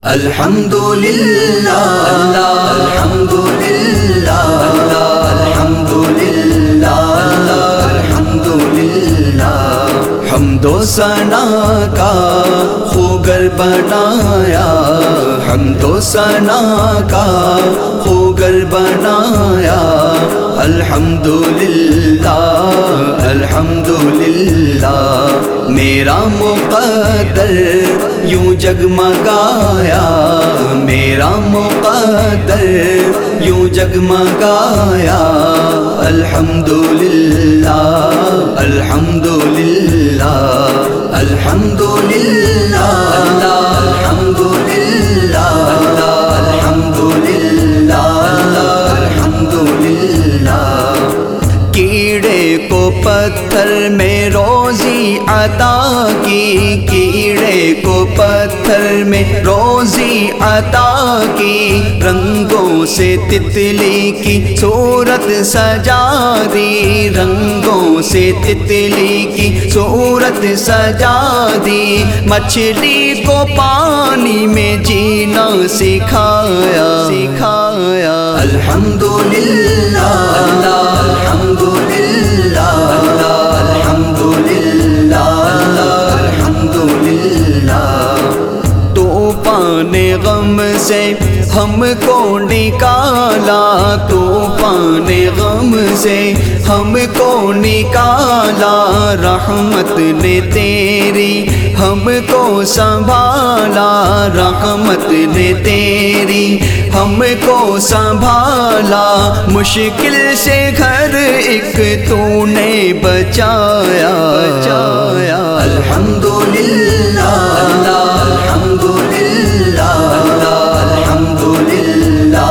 الحمدللہ الحمدللہ الحمدللہ الحمدللہ حمد و ثنا کا خوگر بنایا، حمد و ثنا کا خوگر بنایا، الحمدللہ الحمدللہ میرا مقدر یوں جگمگایا، میرا مقدر یوں جگمگایا، الحمدللہ الحمدللہ الحمدللہ الحمدللہ الحمدللہ الحمدللہ کیڑے کو پتھر میں روزی عطا کی، کیڑے کو پتھر میں روزی عطا کی، رنگوں سے تتلی کی صورت سجا دی، رنگوں سے تتلی کی صورت سجا دی، مچھلی کو پانی میں جینا سکھایا سکھایا، الحمدللہ الحمدللہ الحمدللہ الحمدللہ طوفان غم سے ہم کو نکالا، طوفان غم سے ہم کو نکالا، رحمت نے تیری ہم کو سنبھالا، رحمت نے تیری ہم کو سنبھالا، مشکل سے گھر ایک تو نے بچایا بچایا، الحمدللہ الحمدللہ الحمدللہ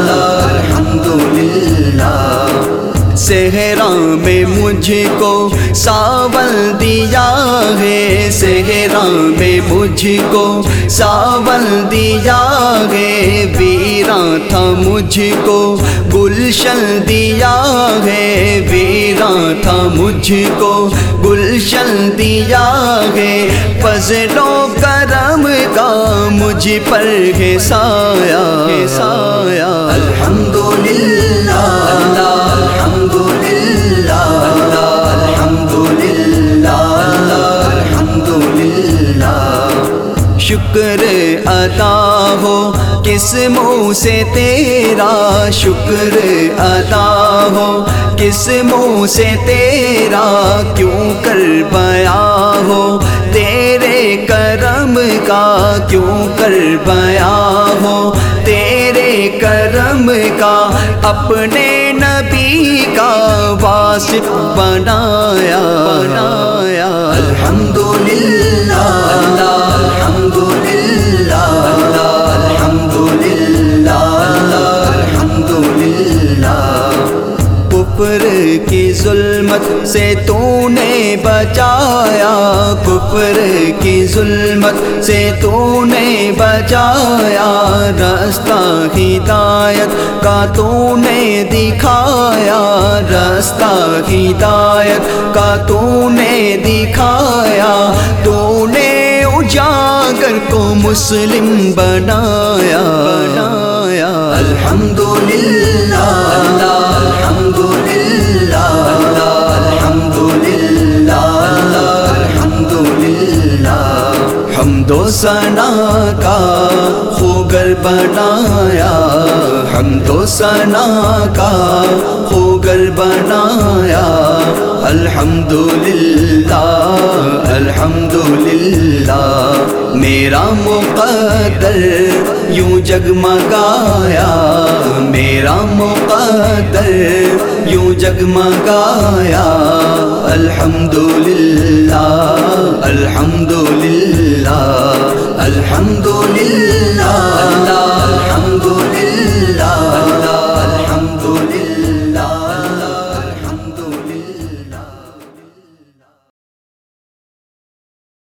الحمدللہ صحرا میں مجھ کو ساول دیا ہے، صحرا میں مجھ کو ساول دیا ہے، ویراں تھا مجھ کو گلشن دیا ہے، ویراں تھا مجھ کو گلشن دیا ہے، فضل و کرم کا مجھ پر ہے سایہ سایہ، الحمدللہ الحمدللہ الحمدللہ الحمدللہ شکر ادا ہو کس منہ سے تیرا، شکر ادا ہو کس منہ سے تیرا، کیوں کر بیاں ہو تیرے کرم کا، کیوں کر بیاں ہو تیرے کرم کا، اپنے نبی کا واسف بنایا بنایا، الحمدللہ الحمدللہ الحمدللہ الحمدللہ کفر کی ظلمت سے تو نے بچایا، کفر کی ظلمت سے تو نے بچایا، راستہ ہدایت کا تو نے دکھایا، راستہ ہدایت کا تو نے دکھایا، تو نے اجاگر کو مسلم بنایا بنایا، الحمدللہ الحمدللہ الحمدللہ الحمدللہ حمد و ثنا کا خوگر بنایا، حمد و ثنا کا خوگر بنایا، الحمدللہ الحمدللہ میرا مقدر یوں جگمگایا، میرا مقدر یوں جگمگایا، الحمدللہ الحمدللہ الحمدللہ